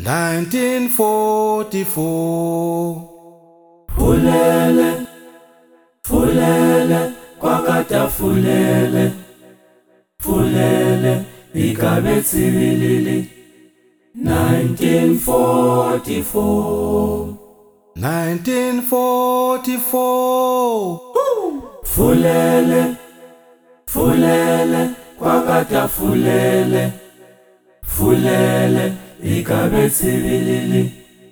1944. Fulele, fulele, kwakata fulele, fulele, ikabetsi bilili. 1944. 1944. Fulele, fulele, kwakata fulele, fulele, ikabetsi bilili.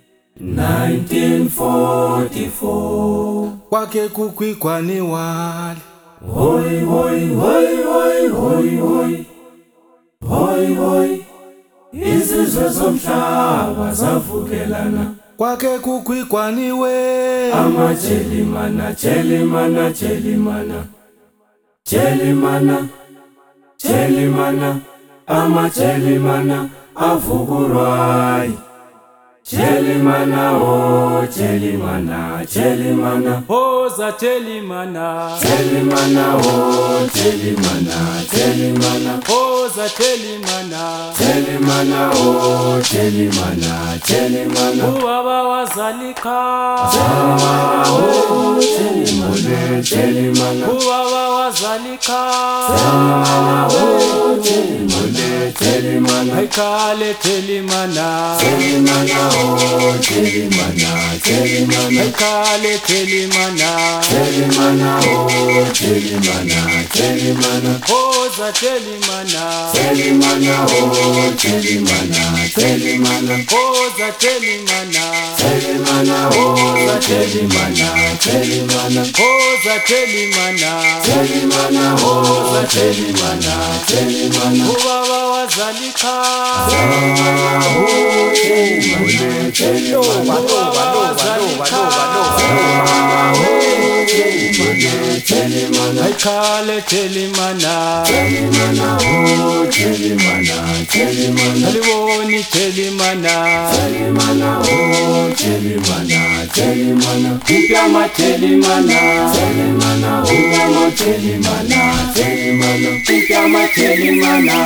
1944. Kwake kukwikwane wali. Hoi hoi hoi hoi hoi hoi. Hoi hoi. Izizwe zomhlaba zavukelana. Kwake kukwikwaniwe. Amachelimana, chelimana, chelimana. Chelimana, chelimana. Amachelimana avukurwai. Chelimana, oh, chelimana, chelimana. Hoza chelimana. Chelimana, oh, chelimana, chelimana. Hoza chelimana. Chelimana, oh, chelimana, chelimana. Ubaba wazalika. Chelimana, oh, chelimana, chelimana. Ubaba wazalika. Chelimana, oh, chelimana, chelimana. Ekale chelimana. Chelimana, oh, chelimana, chelimana. Ekale chelimana. Chelimana, oh, chelimana, chelimana. Hoza chelimana. Chelimana, oh, chelimana, chelimana. Hoza chelimana. Chelimana, oh, chelimana, chelimana. Hoza chelimana. Chelimana, oh, chelimana, chelimana. Ubaba wazalika. Chelimana, oh, chelimana, chelimana. Ubaba wazalika. Chelimana, oh, chelimana, chelimana. Ekale chelimana. Chelimana, oh, chelimana, chelimana. Aliwoni chelimana. Chelimana, oh, chelimana, chelimana. Ipyama chelimana. Chelimana, oh, chelimana, chelimana. Ipyama chelimana.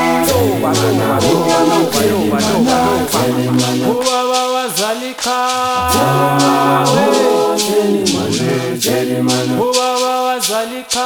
Chelimana, Ubaba wazalika. chelimana. Ubaba wazalika.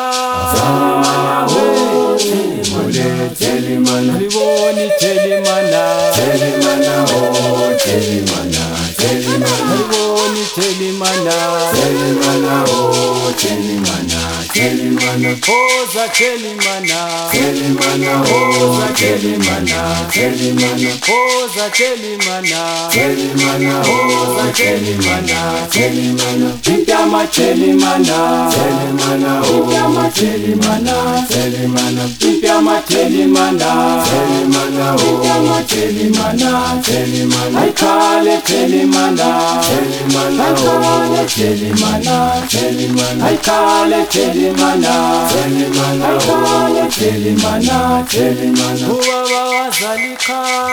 Chelimana, Aliwoni chelimana. chelimana, oh, chelimana, chelimana. Aliwoni chelimana. Chelimana, oh, chelimana, chelimana. Hoza chelimana. Chelimana, oh, chelimana, chelimana. Hoza chelimana. Chelimana, oh, chelimana, chelimana. Ipyama chelimana. Chelimana, oh, chelimana, chelimana. Ipyama chelimana. Chelimana, oh, chelimana, chelimana. Ekale chelimana. Chelimana, oh, chelimana, chelimana. Ekale chelimana. Chelimana, oh, chelimana, chelimana. Ubaba wazalika.